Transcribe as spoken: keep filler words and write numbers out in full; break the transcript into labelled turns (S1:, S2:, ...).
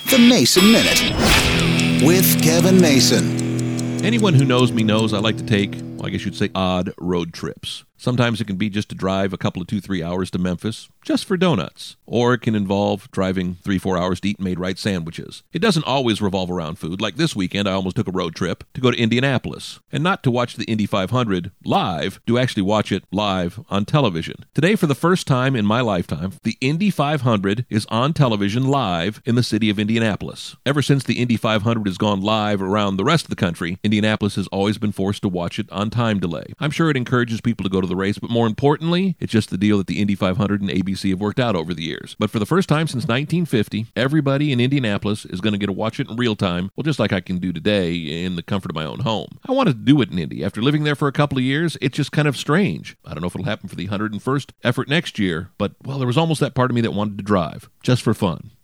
S1: The Mason Minute with Kevin Mason.
S2: Anyone who knows me knows I like to take, well, I guess you'd say, odd road trips. Sometimes it can be just to drive a couple of two, three hours to Memphis, just for donuts. Or it can involve driving three, four hours to eat made-right sandwiches. It doesn't always revolve around food. Like this weekend, I almost took a road trip to go to Indianapolis. And not to watch the Indy five hundred live, to actually watch it live on television. Today, for the first time in my lifetime, the Indy five hundred is on television live in the city of Indianapolis. Ever since the Indy five hundred has gone live around the rest of the country, Indianapolis has always been forced to watch it on time delay. I'm sure it encourages people to go to the race, but more importantly, it's just the deal that the Indy five hundred and A B C have worked out over the years. But for the first time since nineteen fifty, everybody in Indianapolis is going to get to watch it in real time, well, just like I can do today in the comfort of my own home. I wanted to do it in Indy. After living there for a couple of years, it's just kind of strange. I don't know if it'll happen for the one hundred first effort next year, but, well, there was almost that part of me that wanted to drive, just for fun.